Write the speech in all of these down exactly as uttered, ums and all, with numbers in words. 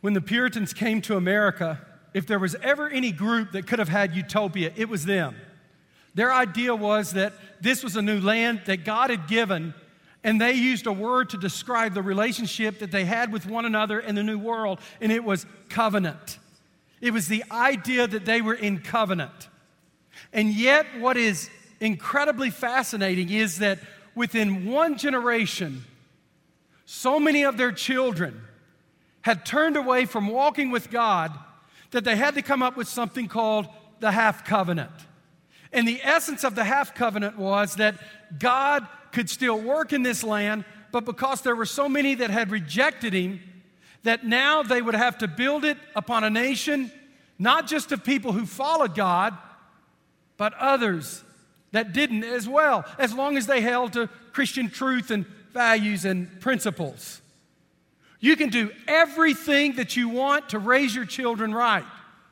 When the Puritans came to America, if there was ever any group that could have had utopia, it was them. Their idea was that this was a new land that God had given, and they used a word to describe the relationship that they had with one another in the new world, and it was covenant. It was the idea that they were in covenant. And yet, what is incredibly fascinating is that within one generation, so many of their children had turned away from walking with God that they had to come up with something called the half covenant. And the essence of the half covenant was that God could still work in this land, but because there were so many that had rejected him, that now they would have to build it upon a nation, not just of people who followed God, but others that didn't as well, as long as they held to Christian truth and values and principles. You can do everything that you want to raise your children right.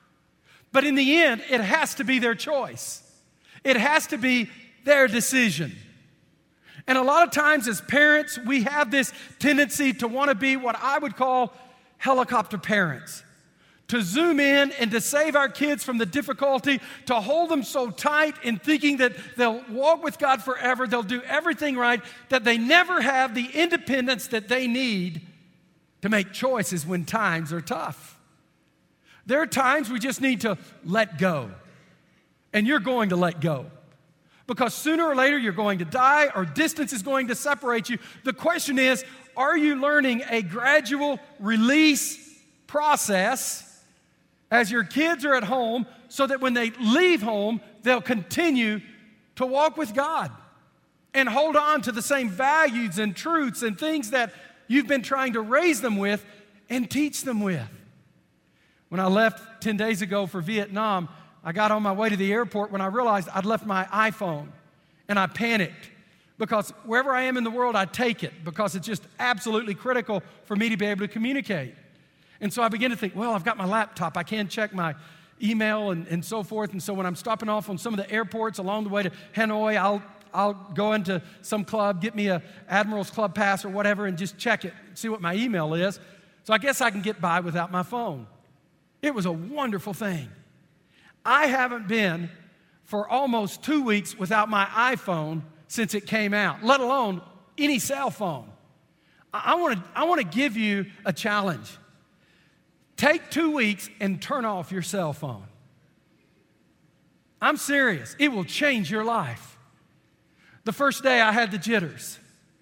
But in the end, it has to be their choice. It has to be their decision. And a lot of times as parents, we have this tendency to want to be what I would call helicopter parents. To zoom in and to save our kids from the difficulty, to hold them so tight in thinking that they'll walk with God forever, they'll do everything right, that they never have the independence that they need to make choices when times are tough. There are times we just need to let go. And you're going to let go. Because sooner or later you're going to die or distance is going to separate you. The question is, are you learning a gradual release process as your kids are at home so that when they leave home, they'll continue to walk with God and hold on to the same values and truths and things that you've been trying to raise them with and teach them with? When I left ten days ago for Vietnam, I got on my way to the airport when I realized I'd left my iPhone, and I panicked because wherever I am in the world, I take it because it's just absolutely critical for me to be able to communicate. And so I began to think, well, I've got my laptop. I can check my email and, and so forth. And so when I'm stopping off on some of the airports along the way to Hanoi, I'll, I'll go into some club, get me a Admiral's Club pass or whatever, and just check it, see what my email is. So I guess I can get by without my phone. It was a wonderful thing. I haven't been for almost two weeks without my iPhone since it came out, let alone any cell phone. I want to I want to give you a challenge. Take two weeks and turn off your cell phone. I'm serious. It will change your life. The first day I had the jitters.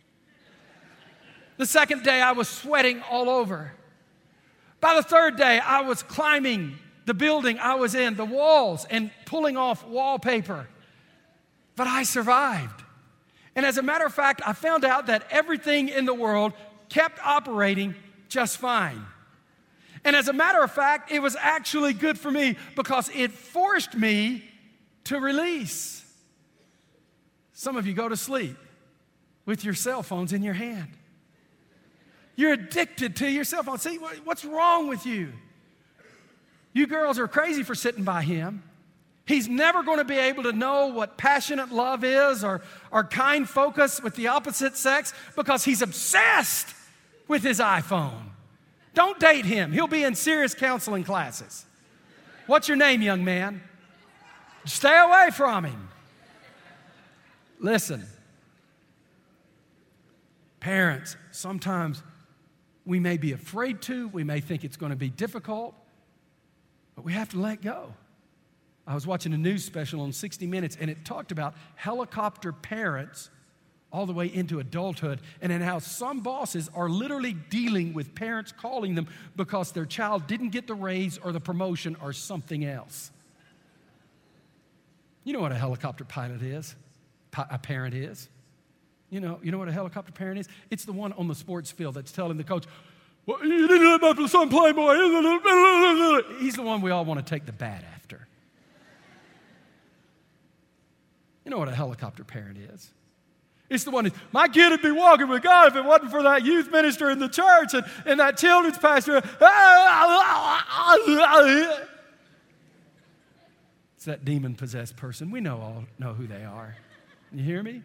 The second day I was sweating all over. By the third day I was climbing the building I was in, the walls, and pulling off wallpaper. But I survived. And as a matter of fact, I found out that everything in the world kept operating just fine. And as a matter of fact, it was actually good for me because it forced me to release. Some of you go to sleep with your cell phones in your hand. You're addicted to your cell phone. See, what's wrong with you? You girls are crazy for sitting by him. He's never going to be able to know what passionate love is or, or kind focus with the opposite sex because he's obsessed with his iPhone. Don't date him. He'll be in serious counseling classes. What's your name, young man? Stay away from him. Listen, parents, sometimes we may be afraid to, we may think it's going to be difficult, but we have to let go. I was watching a news special on sixty minutes, and it talked about helicopter parents all the way into adulthood, and then how some bosses are literally dealing with parents calling them because their child didn't get the raise or the promotion or something else. You know what a helicopter pilot is, a parent is. You know, you know what a helicopter parent is? It's the one on the sports field that's telling the coach, well, you didn't let my son play, boy. He's the one we all want to take the bat after. You know what a helicopter parent is? It's the one that, my kid would be walking with God if it wasn't for that youth minister in the church and, and that children's pastor. It's that demon-possessed person. We know all know who they are. You hear me?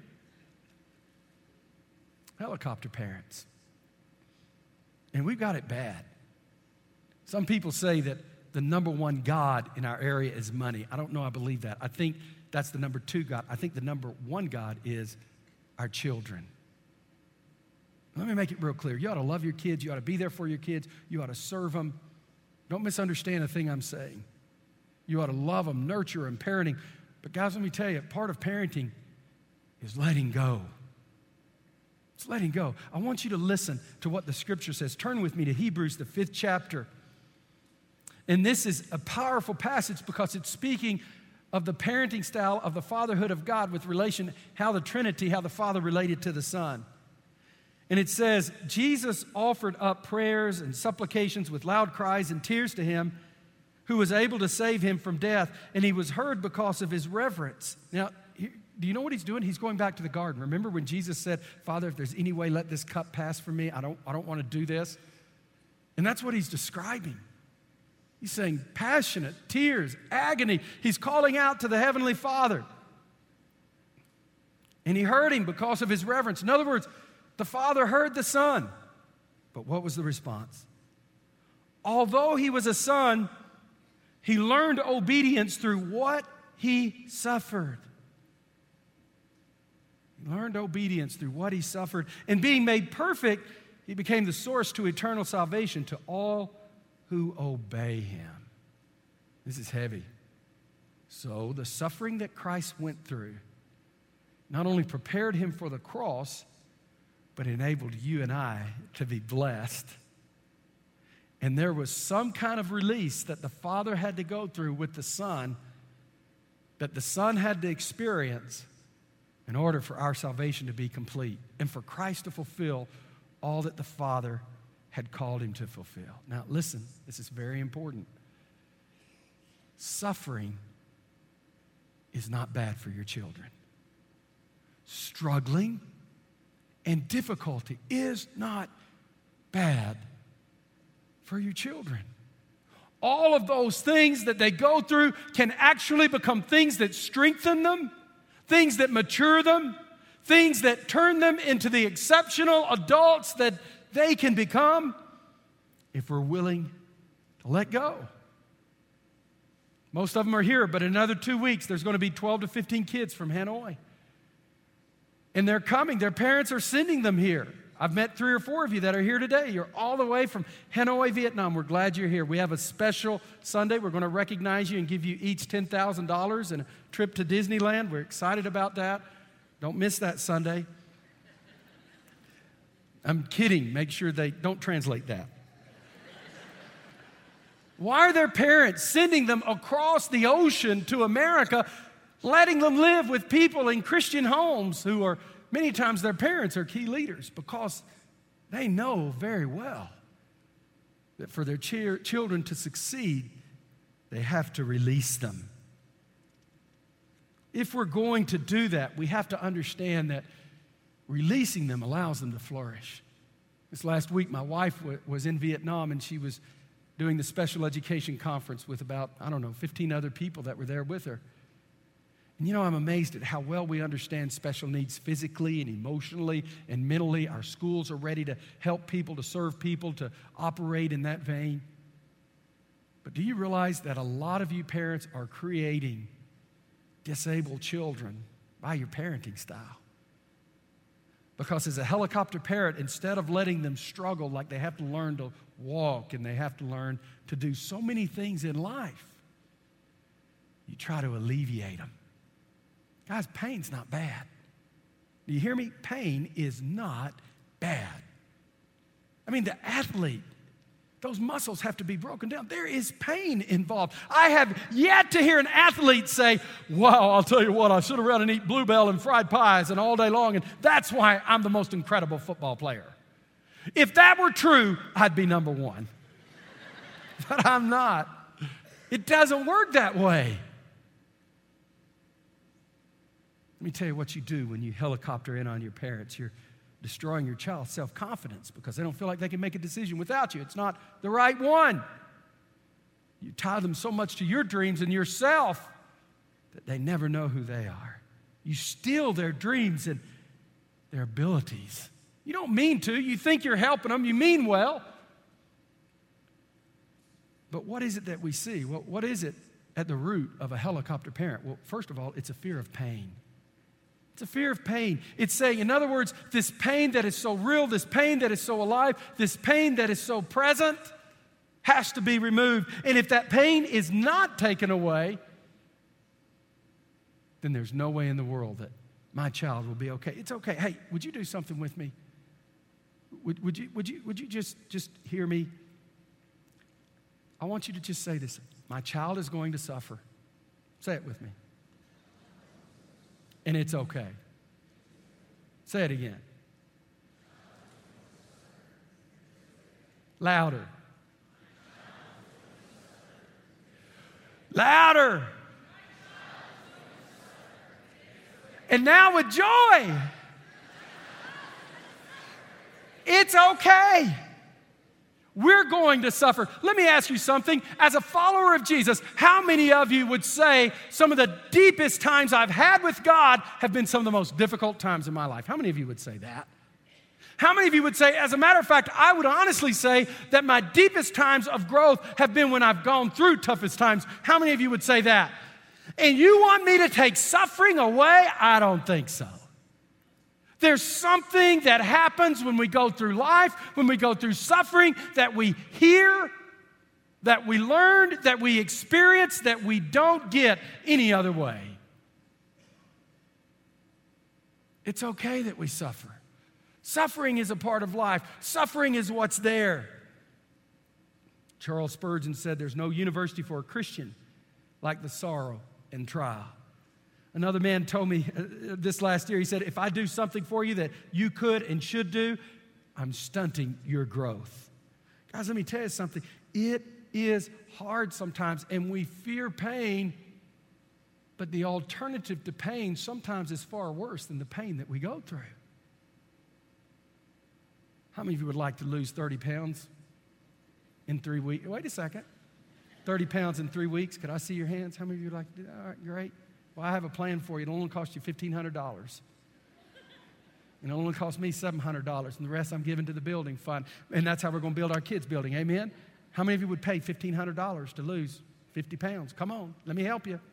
Helicopter parents. And we've got it bad. Some people say that the number one God in our area is money. I don't know I believe that. I think that's the number two God. I think the number one God is our children. Let me make it real clear. You ought to love your kids. You ought to be there for your kids. You ought to serve them. Don't misunderstand a thing I'm saying. You ought to love them, nurture them, parenting. But guys, let me tell you, part of parenting is letting go. It's letting go. I want you to listen to what the scripture says. Turn with me to Hebrews, the fifth chapter. And this is a powerful passage because it's speaking of the parenting style of the fatherhood of God with relation, how the Trinity, how the Father related to the Son. And it says, Jesus offered up prayers and supplications with loud cries and tears to him who was able to save him from death, and he was heard because of his reverence. Now, do you know what he's doing? He's going back to the garden. Remember when Jesus said, Father, if there's any way, let this cup pass from me. I don't, I don't want to do this. And that's what he's describing. He's saying passionate, tears, agony. He's calling out to the Heavenly Father. And he heard him because of his reverence. In other words, the Father heard the Son. But what was the response? Although he was a son, he learned obedience through what he suffered. He learned obedience through what he suffered. And being made perfect, he became the source to eternal salvation to all who obey him. This is heavy. So the suffering that Christ went through not only prepared him for the cross, but enabled you and I to be blessed. And there was some kind of release that the Father had to go through with the Son, that the Son had to experience in order for our salvation to be complete and for Christ to fulfill all that the Father had called him to fulfill. Now listen, this is very important. Suffering is not bad for your children. Struggling and difficulty is not bad for your children. All of those things that they go through can actually become things that strengthen them, things that mature them, things that turn them into the exceptional adults that they can become if we're willing to let go. Most of them are here, but in another two weeks, there's going to be twelve to fifteen kids from Hanoi. And they're coming. Their parents are sending them here. I've met three or four of you that are here today. You're all the way from Hanoi, Vietnam. We're glad you're here. We have a special Sunday. We're going to recognize you and give you each ten thousand dollars and a trip to Disneyland. We're excited about that. Don't miss that Sunday. I'm kidding. Make sure they don't translate that. Why are their parents sending them across the ocean to America, letting them live with people in Christian homes who are, many times their parents are key leaders? Because they know very well that for their ch- children to succeed, they have to release them. If we're going to do that, we have to understand that releasing them allows them to flourish. This last week, my wife w- was in Vietnam, and she was doing the special education conference with about, I don't know, fifteen other people that were there with her. And you know, I'm amazed at how well we understand special needs physically and emotionally and mentally. Our schools are ready to help people, to serve people, to operate in that vein. But do you realize that a lot of you parents are creating disabled children by your parenting style? Because as a helicopter parent, instead of letting them struggle like they have to learn to walk and they have to learn to do so many things in life, you try to alleviate them. Guys, pain's not bad. Do you hear me? Pain is not bad. I mean, the athlete, those muscles have to be broken down. There is pain involved. I have yet to hear an athlete say, wow, I'll tell you what, I sit around and eat Bluebell and fried pies and all day long, and that's why I'm the most incredible football player. If that were true, I'd be number one. But I'm not. It doesn't work that way. Let me tell you what you do when you helicopter in on your parents. You're destroying your child's self-confidence because they don't feel like they can make a decision without you. It's not the right one. You tie them so much to your dreams and yourself that they never know who they are. You steal their dreams and their abilities. You don't mean to. You think you're helping them. You mean well. but what is it that we see? Well, what is it at the root of a helicopter parent? Well, first of all, it's a fear of pain. It's a fear of pain. It's saying, in other words, this pain that is so real, this pain that is so alive, this pain that is so present has to be removed. And if that pain is not taken away, then there's no way in the world that my child will be okay. It's okay. Hey, would you do something with me? Would, would you, would you, would you just, just hear me? I want you to just say this. My child is going to suffer. Say it with me. And it's okay. Say it again. Louder. Louder. And now with joy. It's okay. We're going to suffer. Let me ask you something. As a follower of Jesus, how many of you would say some of the deepest times I've had with God have been some of the most difficult times in my life? How many of you would say that? How many of you would say, as a matter of fact, I would honestly say that my deepest times of growth have been when I've gone through toughest times? How many of you would say that? And you want me to take suffering away? I don't think so. There's something that happens when we go through life, when we go through suffering, that we hear, that we learn, that we experience, that we don't get any other way. It's okay that we suffer. Suffering is a part of life. Suffering is what's there. Charles Spurgeon said, there's no university for a Christian like the sorrow and trial. Another man told me this last year, he said, if I do something for you that you could and should do, I'm stunting your growth. Guys, let me tell you something. It is hard sometimes, and we fear pain, but the alternative to pain sometimes is far worse than the pain that we go through. How many of you would like to lose thirty pounds in three weeks? Wait a second. thirty pounds in three weeks. Could I see your hands? How many of you would like to do that? All right, great. Well, I have a plan for you. It'll only cost you fifteen hundred dollars. And it'll only cost me seven hundred dollars. And the rest I'm giving to the building fund. And that's how we're going to build our kids' building. Amen? How many of you would pay fifteen hundred dollars to lose fifty pounds? Come on, let me help you.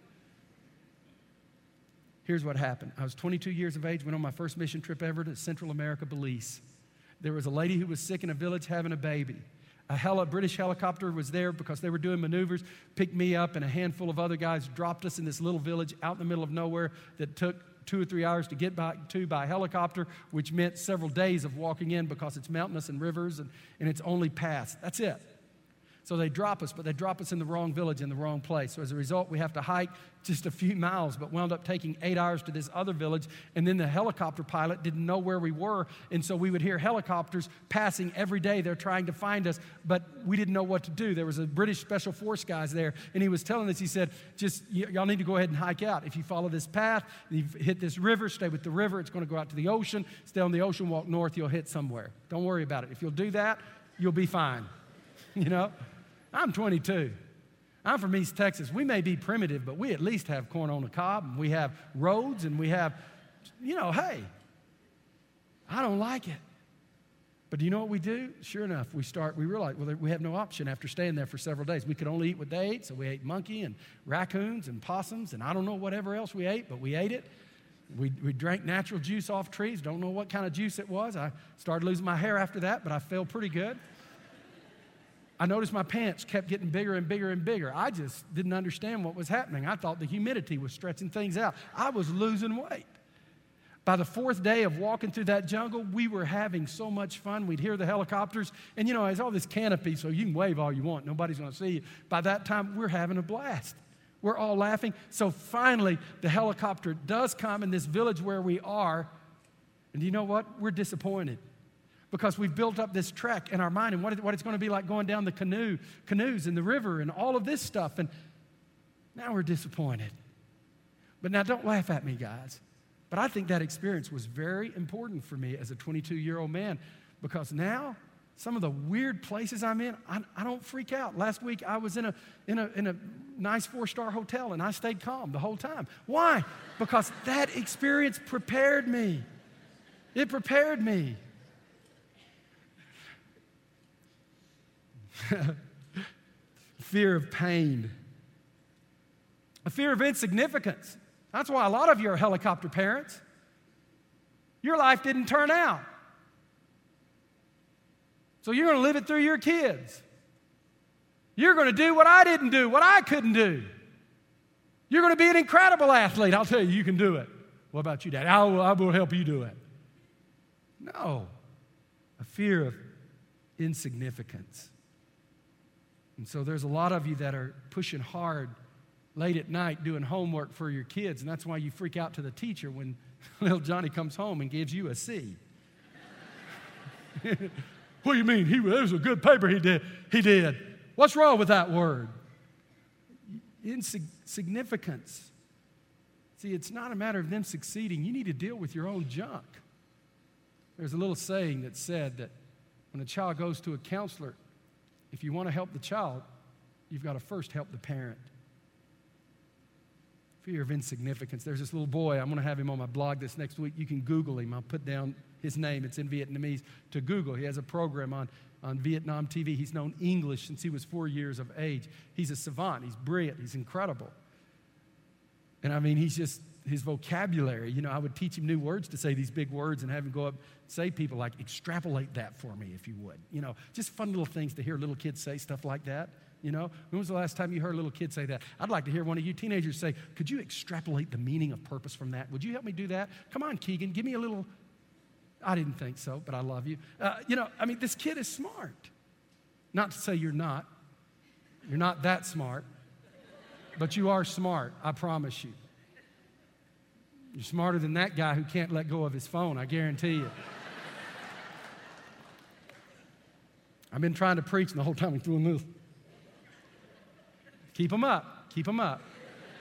Here's what happened. I was twenty-two years of age, went on my first mission trip ever to Central America, Belize. There was a lady who was sick in a village having a baby. A heli- British helicopter was there because they were doing maneuvers, picked me up, and a handful of other guys dropped us in this little village out in the middle of nowhere that took two or three hours to get back to by helicopter, which meant several days of walking in because it's mountainous and rivers and, and it's only paths. That's it. So they drop us, but they drop us in the wrong village, in the wrong place. So as a result, we have to hike just a few miles, but wound up taking eight hours to this other village. And then the helicopter pilot didn't know where we were. And so we would hear helicopters passing every day. They're trying to find us, but we didn't know what to do. There was a British Special Force guys there, and he was telling us, he said, just, y- y'all need to go ahead and hike out. If you follow this path, you hit this river, stay with the river. It's going to go out to the ocean. Stay on the ocean, walk north, you'll hit somewhere. Don't worry about it. If you'll do that, you'll be fine. You know? I'm twenty-two. I'm from East Texas. We may be primitive, but we at least have corn on the cob, and we have roads, and we have, you know, hey, I don't like it. But do you know what we do? Sure enough, we start, we realize, well, we have no option after staying there for several days. We could only eat what they ate, so we ate monkey and raccoons and possums, and I don't know whatever else we ate, but we ate it. We, we drank natural juice off trees. Don't know what kind of juice it was. I started losing my hair after that, but I felt pretty good. I noticed my pants kept getting bigger and bigger and bigger. I just didn't understand what was happening. I thought the humidity was stretching things out. I was losing weight. By the fourth day of walking through that jungle, we were having so much fun. We'd hear the helicopters. And, you know, there's all this canopy, so you can wave all you want. Nobody's going to see you. By that time, we're having a blast. We're all laughing. So finally, the helicopter does come in this village where we are. And you know what? We're disappointed. Because we've built up this trek in our mind and what, it, what it's going to be like going down the canoe, canoes in the river and all of this stuff. And now we're disappointed. But now don't laugh at me, guys. But I think that experience was very important for me as a twenty-two-year-old man because now some of the weird places I'm in, I, I don't freak out. Last week I was in a, in, a, in a nice four-star hotel and I stayed calm the whole time. Why? Because that experience prepared me. It prepared me. fear of pain, a fear of insignificance. That's why a lot of you are helicopter parents. Your life didn't turn out. So you're going to live it through your kids. You're going to do what I didn't do, what I couldn't do. You're going to be an incredible athlete. I'll tell you, you can do it. What about you, Dad? I will, I will help you do it. No. A fear of insignificance. And so there's a lot of you that are pushing hard late at night doing homework for your kids, and that's why you freak out to the teacher when little Johnny comes home and gives you a C. What do you mean? He, it was a good paper he did. He did. What's wrong with that word? Insignificance. See, it's not a matter of them succeeding. You need to deal with your own junk. There's a little saying that said that when a child goes to a counselor, if you want to help the child, you've got to first help the parent. Fear of insignificance. There's this little boy. I'm going to have him on my blog this next week. You can Google him. I'll put down his name. It's in Vietnamese to Google. He has a program on, on Vietnam T V. He's known English since he was four years of age. He's a savant. He's brilliant. He's incredible. And I mean, he's just, his vocabulary, you know, I would teach him new words to say these big words and have him go up and say people like, extrapolate that for me if you would. You know, just fun little things to hear little kids say stuff like that. You know, when was the last time you heard a little kid say that? I'd like to hear one of you teenagers say, could you extrapolate the meaning of purpose from that? Would you help me do that? Come on, Keegan, give me a little. I didn't think so, but I love you. Uh, you know, I mean, this kid is smart. Not to say you're not. You're not that smart. But you are smart, I promise you. You're smarter than that guy who can't let go of his phone, I guarantee you. I've been trying to preach and the whole time he's doing this. Keep them up. Keep them up.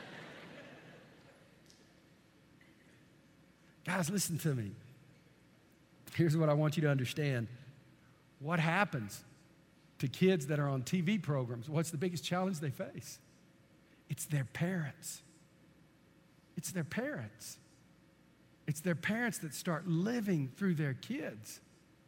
Guys, listen to me. Here's what I want you to understand. What happens to kids that are on T V programs? What's the biggest challenge they face? It's their parents. It's their parents. It's their parents that start living through their kids.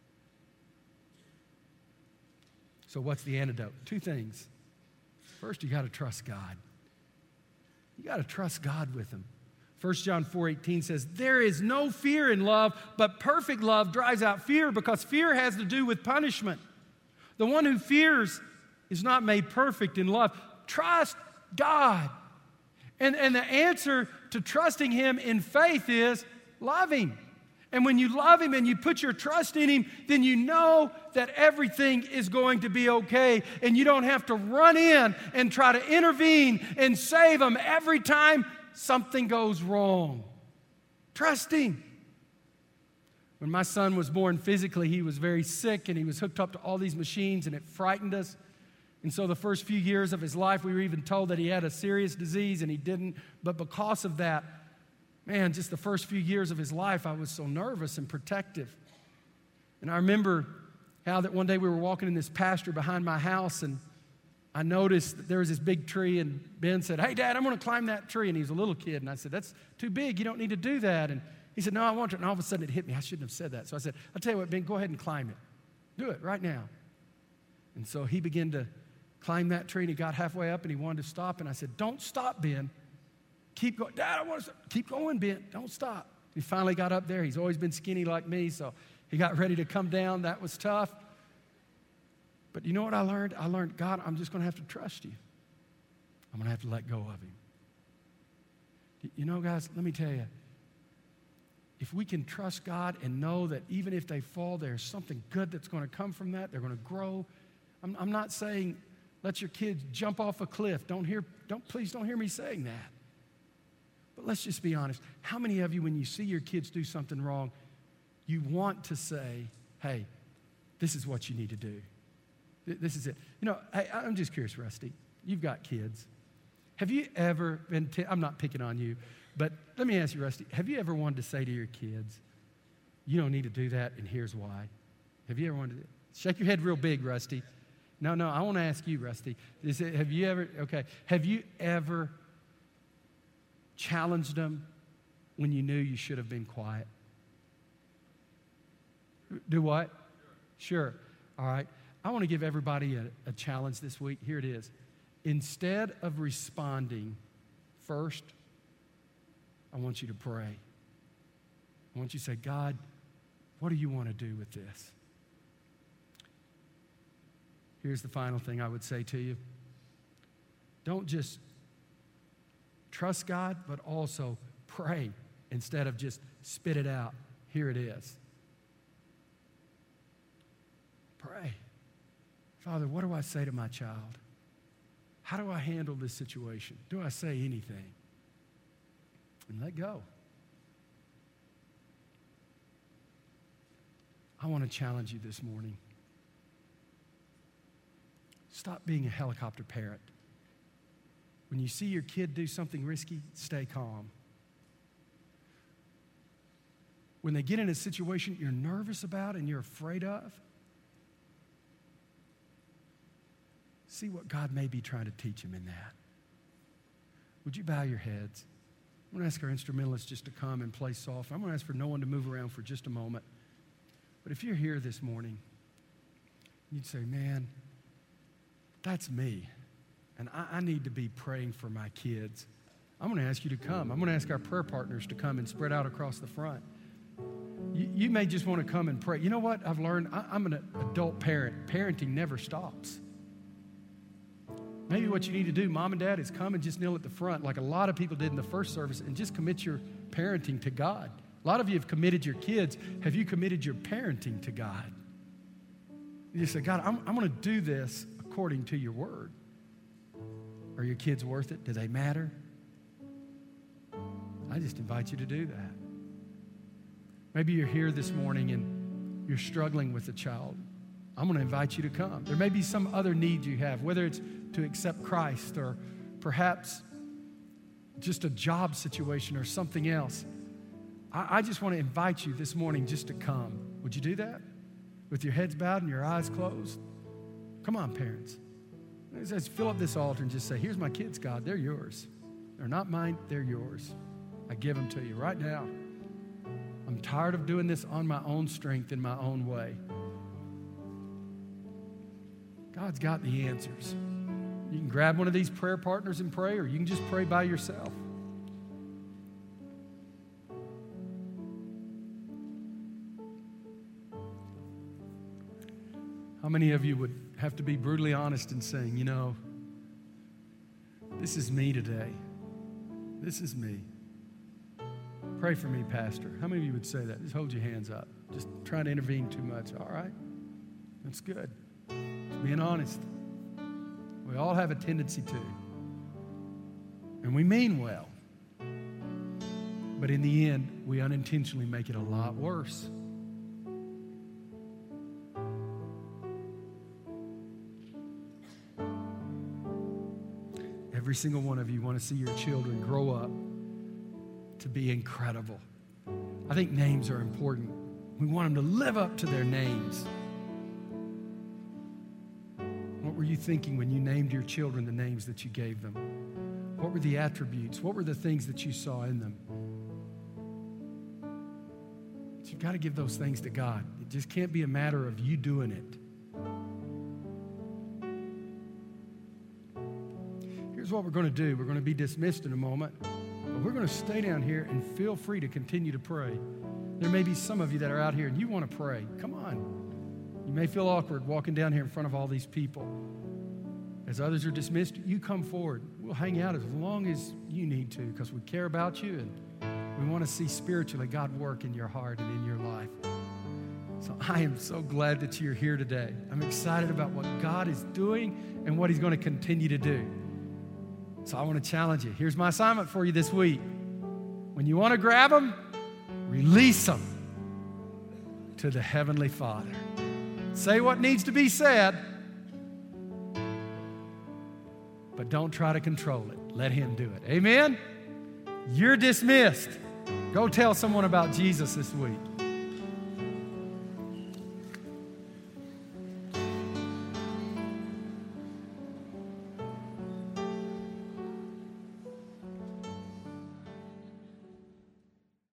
So what's the antidote? Two things. First, you got to trust God. You got to trust God with them. First John four eighteen says, there is no fear in love, but perfect love drives out fear because fear has to do with punishment. The one who fears is not made perfect in love. Trust God. And, and the answer to trusting Him in faith is love Him. And when you love Him and you put your trust in Him, then you know that everything is going to be okay. And you don't have to run in and try to intervene and save them every time something goes wrong. Trust Him. When my son was born physically, he was very sick and he was hooked up to all these machines and it frightened us. And so the first few years of his life, we were even told that he had a serious disease and he didn't. But because of that, man, just the first few years of his life, I was so nervous and protective. And I remember how that one day we were walking in this pasture behind my house, and I noticed that there was this big tree, and Ben said, hey, Dad, I'm going to climb that tree. And he was a little kid, and I said, that's too big. You don't need to do that. And he said, no, I want to. And all of a sudden it hit me. I shouldn't have said that. So I said, I'll tell you what, Ben, go ahead and climb it. Do it right now. And so he began to climb that tree, and he got halfway up, and he wanted to stop. And I said, don't stop, Ben. Keep going. Dad, I want to stop. Keep going, Ben. Don't stop. He finally got up there. He's always been skinny like me, so he got ready to come down. That was tough. But you know what I learned? I learned, God, I'm just going to have to trust you. I'm going to have to let go of him. You know, guys, let me tell you, if we can trust God and know that even if they fall, there's something good that's going to come from that, they're going to grow. I'm, I'm not saying let your kids jump off a cliff. Don't hear, don't, please don't hear me saying that. But let's just be honest. How many of you, when you see your kids do something wrong, you want to say, hey, this is what you need to do. This is it. You know, hey, I'm just curious, Rusty. You've got kids. Have you ever been, t- I'm not picking on you, but let me ask you, Rusty, have you ever wanted to say to your kids, you don't need to do that, and here's why? Have you ever wanted to do that? Shake your head real big, Rusty. No, no, I want to ask you, Rusty. Is it, have you ever, okay, have you ever challenged them when you knew you should have been quiet? Do what? Sure. All right. I want to give everybody a, a challenge this week. Here it is. instead of responding, first, I want you to pray. I want you to say, God, what do you want to do with this? Here's the final thing I would say to you. Don't just trust God, but also pray instead of just spit it out. Here it is. Pray. Father, what do I say to my child? How do I handle this situation? Do I say anything? And let go. I want to challenge you this morning. Stop being a helicopter parent. When you see your kid do something risky, stay calm. When they get in a situation you're nervous about and you're afraid of, see what God may be trying to teach him in that. Would you bow your heads? I'm going to ask our instrumentalists just to come and play soft. I'm going to ask for no one to move around for just a moment. But if you're here this morning, you'd say, man, that's me. And I, I need to be praying for my kids. I'm going to ask you to come. I'm going to ask our prayer partners to come and spread out across the front. You, you may just want to come and pray. You know what I've learned? I, I'm an adult parent. Parenting never stops. Maybe what you need to do, mom and dad, is come and just kneel at the front like a lot of people did in the first service and just commit your parenting to God. A lot of you have committed your kids. Have you committed your parenting to God? You say, God, I'm, I'm going to do this according to your word. Are your kids worth it? Do they matter? I just invite you to do that. Maybe you're here this morning and you're struggling with a child. I'm going to invite you to come. There may be some other need you have, whether it's to accept Christ or perhaps just a job situation or something else. I, I just want to invite you this morning just to come. Would you do that? With your heads bowed and your eyes closed? Come on, parents. Let's fill up this altar and just say, here's my kids, God. They're yours. They're not mine. They're yours. I give them to you right now. I'm tired of doing this on my own strength in my own way. God's got the answers. You can grab one of these prayer partners and pray, or you can just pray by yourself. How many of you would have to be brutally honest in saying, you know, this is me today. This is me. Pray for me, Pastor. How many of you would say that? Just hold your hands up. Just trying to intervene too much. All right. That's good. Just being honest. We all have a tendency to. And we mean well. But in the end, we unintentionally make it a lot worse. Every single one of you want to see your children grow up to be incredible. I think names are important. We want them to live up to their names. What were you thinking when you named your children the names that you gave them? What were the attributes? What were the things that you saw in them? But you've got to give those things to God. It just can't be a matter of you doing it. Here's what we're going to do. We're going to be dismissed in a moment, but we're going to stay down here and feel free to continue to pray. There may be some of you that are out here and you want to pray. Come on. You may feel awkward walking down here in front of all these people. As others are dismissed, you come forward. We'll hang out as long as you need to because we care about you and we want to see spiritually God work in your heart and in your life. So I am so glad that you're here today. I'm excited about what God is doing and what he's going to continue to do. So I want to challenge you. Here's my assignment for you this week. When you want to grab them, release them to the Heavenly Father. Say what needs to be said, but don't try to control it. Let him do it. Amen? You're dismissed. Go tell someone about Jesus this week.